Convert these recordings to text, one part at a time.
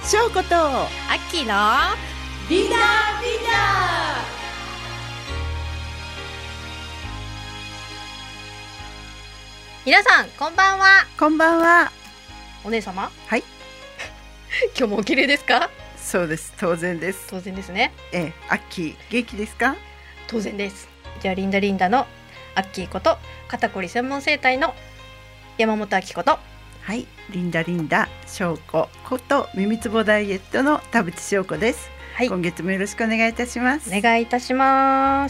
しょうことアッキーのリーダー皆さんこんばんは。 こんばんは。 お姉様、 はい。 今日もお綺麗ですか？ そうです、当然です。 当然ですね。 アッキー元気ですか？ 当然です。じゃあリンダのアッキーこと肩こり専門整体の山本明子こと、 はい、リンダしょうここと耳つぼダイエットの田淵しょうこです。 はい、 今月もよろしくお願いいたします。 お願いいたします。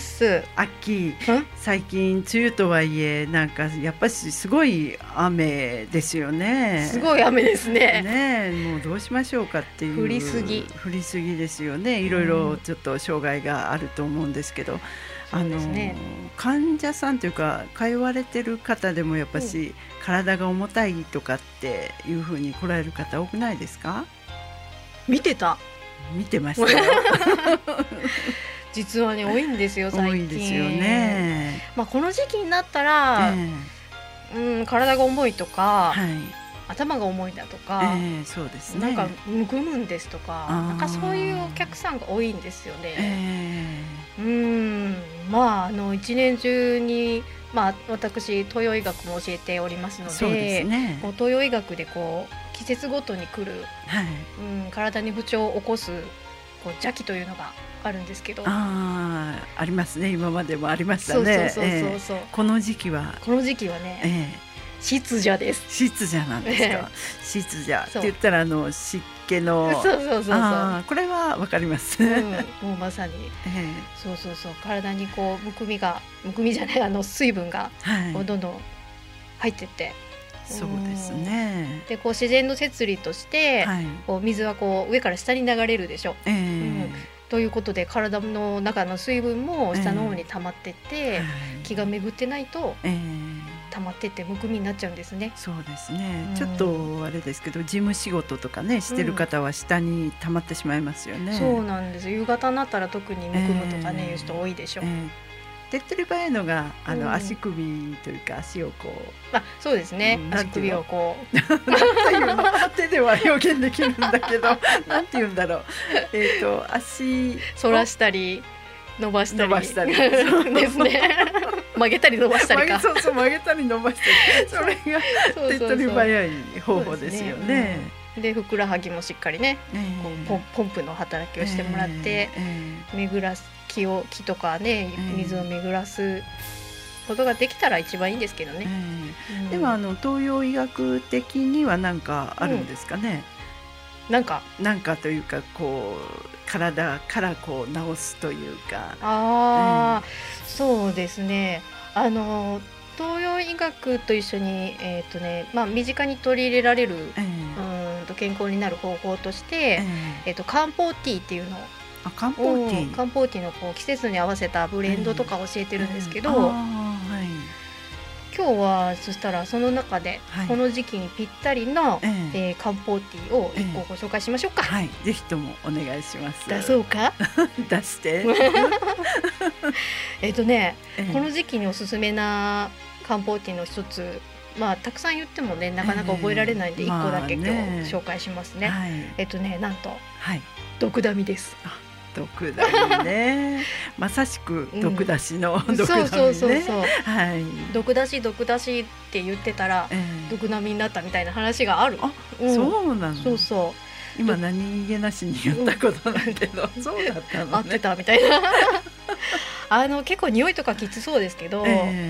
アッキー、最近梅雨とはいえなんかやっぱりすごい雨ですよね。 すごい雨ですね。 ねえ、もうどうしましょうかっていう、 降りすぎですよね。いろいろちょっと障害があると思うんですけど、 そうですね。 患者さんというか通われてる方でもやっぱし、体が重たいとかっていうふうに来られる方多くないですか？ 見てましたよ実はね多いんですよ最近。 多いですよね。 この時期になったら、体が重いとか、 はい、 頭が重いだとか、 そうですね、 なんかむくむんですとか、なんかそういうお客さんが多いんですよね。一年中に、私東洋医学も教えておりますのそうですね、 東洋医学でこう季節ごとに来る、体に不調を起こすこう邪気というのがあるんですけど、 ありますね。今までもありましたね。 そうこの時期はね、湿邪です。 湿邪なんですか？湿邪って言ったら湿気の、 そうこれはわかります、 もうまさに、そう体にこうむくみじゃない水分がこうどんどん入ってって、 そうですね。 でこう自然の摂理として、こう水はこう上から下に流れるでしょ。ということで体の中の水分も下の方に溜まってって、気が巡ってないと、溜まってってむくみになっちゃうんですね。 そうですね、ちょっとあれですけど事務仕事とかねしてる方は下に溜まってしまいますよね。 そうなんです。夕方になったら特にむくむとかね、いう人多いでしょ。 手っ取り早いのが足首というか足をこう、 そうですね、足首をこう手では表現できるんだけどなんて言うんだろう、足反らしたり伸ばしたりですね曲げたり伸ばしたりか曲げたり伸ばしたりそれが手っ取り早い方法ですよね。 でふくらはぎもしっかりね、こうポンプの働きをしてもらって、巡らす気とかね、水を巡らすことができたら一番いいんですけどね。 でも東洋医学的には何かあるんですかね？なんかというかこう体からこう治すというか。 そうですね。東洋医学と一緒に身近に取り入れられる、健康になる方法として、漢方ティーっていうのを漢方ティーのこう季節に合わせたブレンドとか教えてるんですけど、今日はそしたらその中でこの時期にぴったりの、漢方ティーを1個ご紹介しましょうか。 ぜひともお願いします。 出そうか出してこの時期におすすめな漢方ティーの一つ、たくさん言ってもねなかなか覚えられないんで1個だけ今日紹介しますね。なんと、毒ダミです。 毒ダミねまさしく毒出しの毒ダミね。 毒出しって言ってたら、毒ダミになったみたいな話がある。 そうなの。 そう今何気なしに言ったことなんけど、そうだったのね。 合ってたみたいな結構匂いとかきつそうですけど、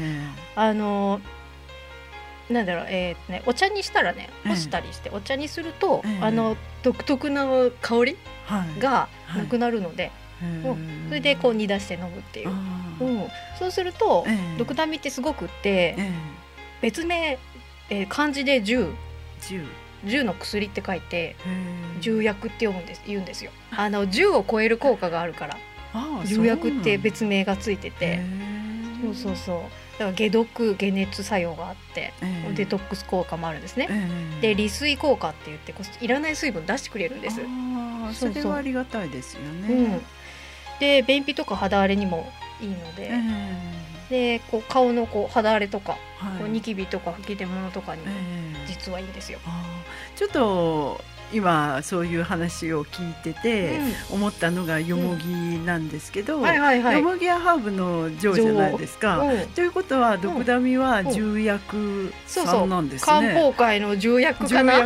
なんだろう、お茶にしたらね干したりしてお茶にすると、独特な香りがなくなるので、それでこう煮出して飲むっていう、そうすると、毒ダミってすごくって、別名、漢字で10の薬って書いて10薬って言うんですよ。10を超える効果があるから10薬って別名がついてて、だから解毒解熱作用があって、デトックス効果もあるんですね。で利水効果って言っていらない水分出してくれるんです。 それはありがたいですよね。 で便秘とか肌荒れにもいいので、でこう顔のこう肌荒れとか、こうニキビとか吹き出物とかに実はいいんですよ。 ちょっと今そういう話を聞いてて思ったのがよもぎなんですけど、よもぎはハーブの女王じゃないですか。ということはドクダミは重役さんなんですね。 漢方界の重役かな。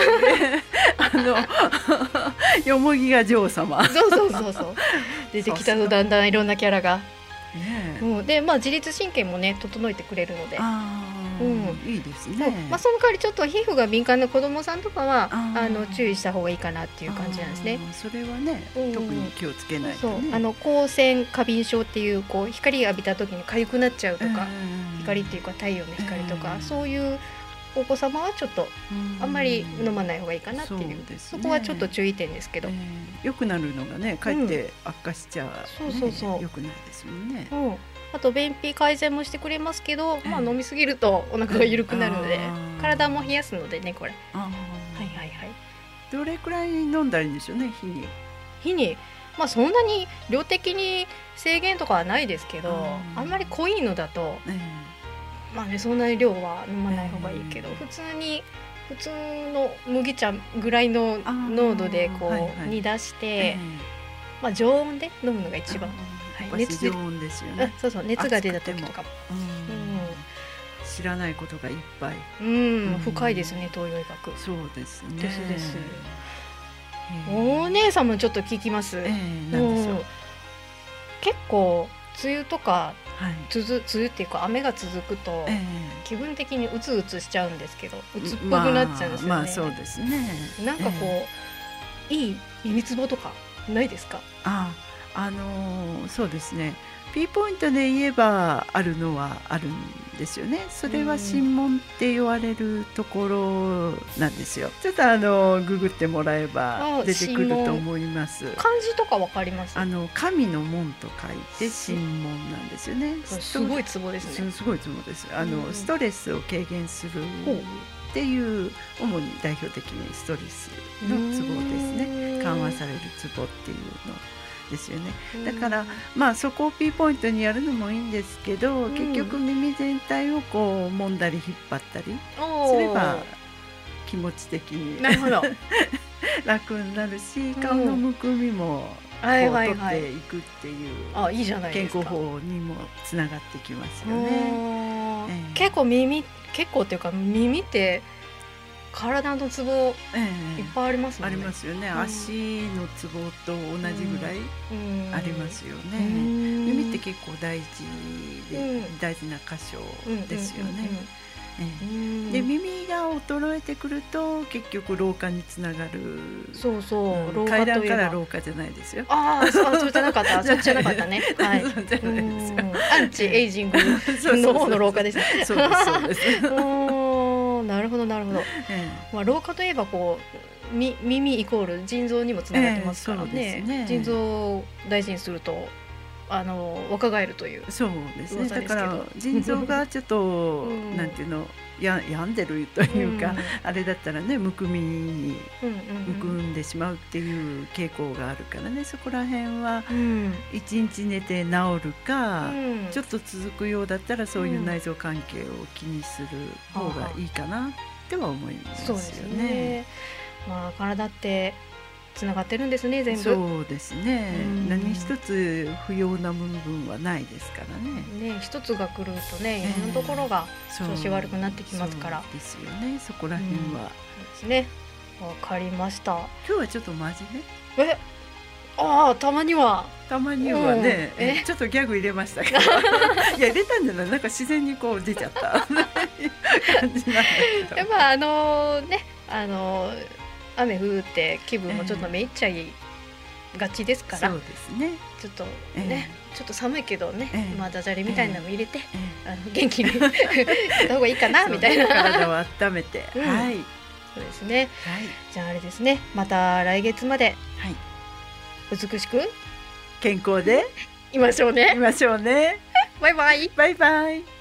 よもぎが女王様。 そう出てきたの、だんだんいろんなキャラが。で自律神経もね整えてくれるので。 いいですね。 その代わりちょっと皮膚が敏感な子どもさんとかは注意した方がいいかなっていう感じなんですね。 それはね、特に気をつけないとね。 光線過敏症っていう光浴びた時に痒くなっちゃうとか、光っていうか太陽の光とか、そういうお子様はちょっとあんまり飲まない方がいいかなっていう、そこはちょっと注意点ですけど、 良くなるのがねかえって悪化しちゃう、良くないですもんね。 あと便秘改善もしてくれますけど、飲みすぎるとお腹が緩くなるので、体も冷やすのでねこれ。 どれくらい飲んだらいいんでしょうね、 日に。そんなに量的に制限とかはないですけど、あんまり濃いのだとそんなに量は飲まない方がいいけど、普通の麦茶ぐらいの濃度で煮出して、常温で飲むのが一番。 常温ですよね。 熱が出た時とかも。 知らないことがいっぱい。 深いですね、東洋医学。 そうですね。 です。お姉さんもちょっと聞きます。 なんでしょう。 結構梅雨とか梅雨っていうか雨が続くと気分的にうつうつしちゃうんですけど、うつっぽくなっちゃうんですよね。 そうですね。 なんかいい耳つぼとかないですか？ そうですね、P ポイントで言えばあるのはあるんですよね。それは神門って言われるところなんですよ。ちょっとググってもらえば出てくると思います。 漢字とかわかります？ 神の門と書いて神門なんですよね。 すごいツボですね。 すごいツボです。ストレスを軽減するっていう、主に代表的にストレスのツボですね。緩和されるツボっていうのですよね。だからそこを P ポイントにやるのもいいんですけど、結局耳全体を揉んだり引っ張ったりすれば気持ち的に楽になるし、顔のむくみも取っていくっていう健康法にもつながってきますよね。 結構っていうか耳って体のツボいっぱいありますもんね。 ありますよね。足のツボと同じぐらいありますよね。耳って結構大事な箇所ですよね。で耳が衰えてくると結局老化につながる。階段から老化じゃないですよ。 そうじゃなかった。そっちじゃなかったね。アンチエイジングの方の老化ですね。 そうです。 なるほど。老化といえば耳イコール腎臓にもつながってますからね。腎臓を大事にすると若返るという。 そうですね。だから腎臓がちょっとなんていうの病んでるというか、あれだったらねむくみにむくんでしまうっていう傾向があるからね、そこら辺は一日寝て治るか、ちょっと続くようだったらそういう内臓関係を気にする方がいいかなっては思いますよね。そうですね。 体ってつながってるんですね、全部。 そうですね。何一つ不要な部分はないですからね。 一つが狂うとね、いろんなところが調子悪くなってきますから。 そうですよね。そこら辺は。そうですね。わかりました。 今日はちょっと真面目。 たまにはね、ちょっとギャグ入れましたけど、いや入れたんじゃない、なんか自然に出ちゃった感じなんだけど。 やっぱ雨降って気分もちょっとめいっちゃいがちですから、 そうですね。 ちょっとね、ちょっと寒いけどね、ダジャレみたいなのも入れて、元気にやった方がいいかなみたいな。 体を温めて、 そうですね。じゃああれですね、また来月まで美しく健康でいましょうね。 バイバイ。